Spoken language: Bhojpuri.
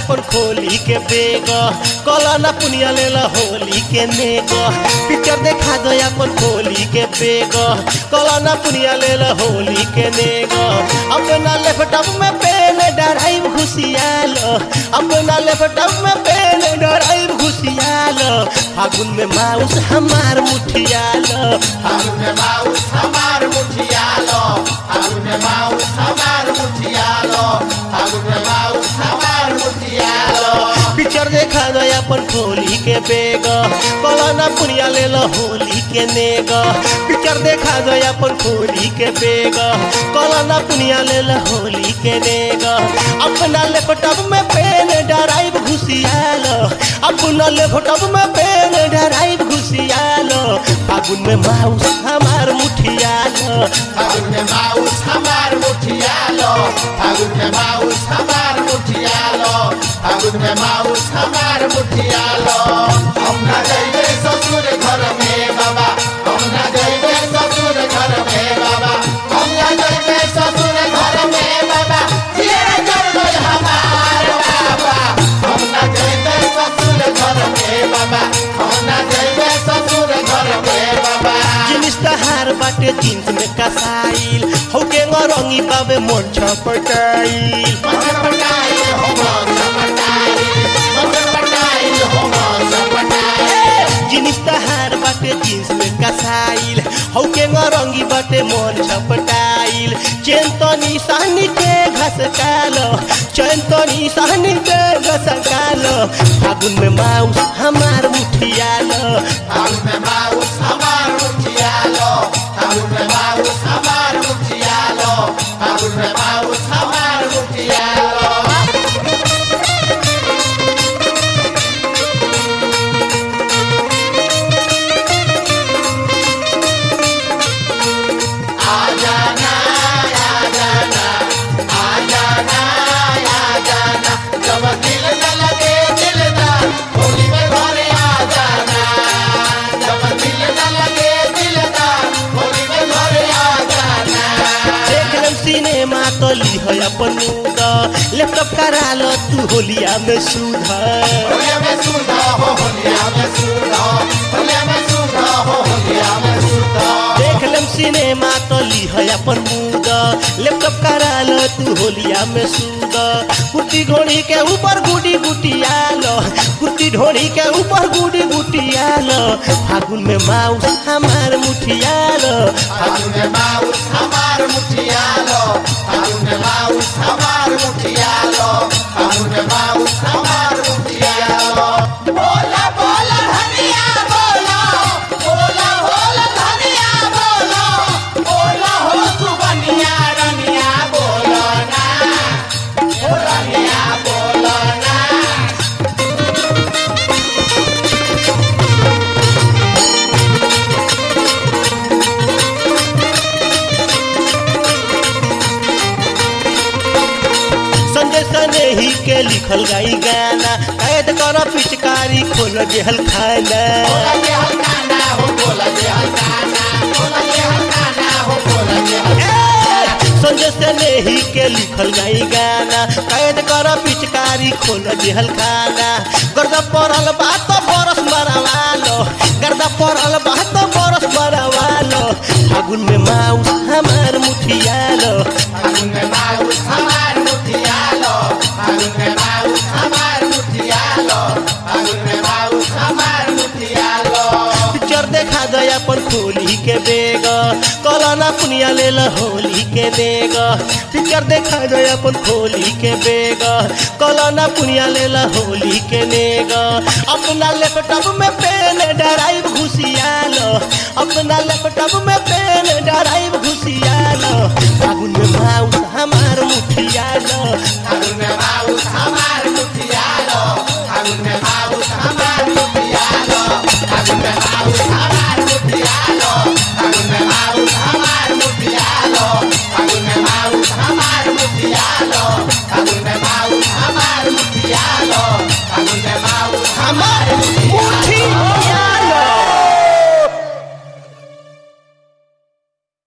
अपन खोली के बेग कला ना पुनिया लेला होली के नेग पिक्चर देखा दो अपन खोली के बेग कला ना पुनिया लेला होली के नेग अपना लैपटॉप में पेन ड्राइव घुसियाल अपना लैपटॉप में पेन ड्राइव घुसियाल फागुन में माउस हमार मुठियाल फागुन में माउस हमार मुठियालो फागुन में माउस हमार मुठियालो फागुन में माउस हमार मुठियालो पिक्चर देखा दो अपन खोली के बेग कला ना पुनिया लेला होली के नेग पिक्चर देखा दो अपन खोली के बेग कला ना पुनिया लेला होली के नेग अपना लैपटॉप में पेन ड्राइव घुसियाल अपना लैपटॉप में पेन ड्राइव घुसियाल फागुन में माउस हमार मुठियाल फागुन में माउस हमार मुठियालो फागुन में माउस हमार मुठियालो फागुन में माउस हमार मुठियालो हम ना जाइबे ससुर घर में बाबा हम ना जाइबे ससुर घर में बाबा हम ना जाइबे ससुर घर में बाबा तेरे घर में हमार बाबा हम ना जाइबे ससुर घर में बाबा हम ना जाइबे ससुर घर में बाबा जिनिस तहार बाटे जींस में कसाइल होके रंगी बाबे मोर छपटाइल मगर पटाई हो जिनिस तहार बाटे जींस में कसाइल होके रंगी बाटे मोर छपटाइल चैन तो निशानी के घसकाल चैन तो निशानी के घसकाल फागुन में माउस हमार मुठियाल फागुन में माउस हमार मुठियालो फागुन में माउस हमार मुठियालो फागुन में माउस हमार मुठियालो जब दिल न लगे दिलदार होली में घरे आ जाना जब दिल न लगे दिलदार होली में घरे आ जाना देख लेम सिनेमा तो ली है अपन मूड लैपटॉप करा लो तू होलिया में सुधर होलिया में सुधा हो होलिया में सुधा होलिया में सुधा हो होलिया में सुधा देख लेम सिनेमा तो ली है अपन मूड लैपटॉप करा लो तू होलिया में सुधर कुर्ती घोड़ी के ऊपर गुडी गुटियाल कुर्ती ढोड़ी के ऊपर गुडी गुटियाल फागुन में माउस हमार मुठियाल फागुन में माउस हमार मुठियालो फागुन में माउस हमार मुठियालो फागुन में माउस हमार मुठियालो बोला बोला धनिया बोला बोला बोला धनिया बोला बोला हो सुबनिया रनिया बोला ना ओ रनिया बोला ना संजय सनेही के लिखल गाई गाना कैद कर पिचकारी खोल देहल खाना बोला जे हलकाना हो बोला जे हलकाना बोला जे हलकाना हो बोला जे हलकाना संजय सनेही के लिखल गाई गाना कैद कर पिचकारी खोल देहल खाना गर्दा पड़ल बात बरस मरवालो गर्दा पड़ल बात बरस मरवालो फागुन में माउस हमार मुठियालो फागुन में माउस हमार मुठियालो फागुन में माउस हमार मुठियालो फागुन में माउस हमार मुठियालो पिक्चर देखा दो अपन खोली के बेग कला ना पुनिया लेला होली के नेग पिक्चर देखा दो अपन खोली के बेग कला ना पुनिया लेला होली के नेग अपना लैपटॉप में पेन ड्राइव घुसियाल अपना लैपटॉप में पेन ड्राइव घुसियाल फागुन में माउस हमार मुठियाल फागुन में माउस हमार मुठियालो फागुन में माउस हमार मुठियालो फागुन में माउस हमार मुठियालो फागुन में माउस हमार मुठियालो फागुन में माउस हमार मुठियालो फागुन में माउस हमार मुठियालो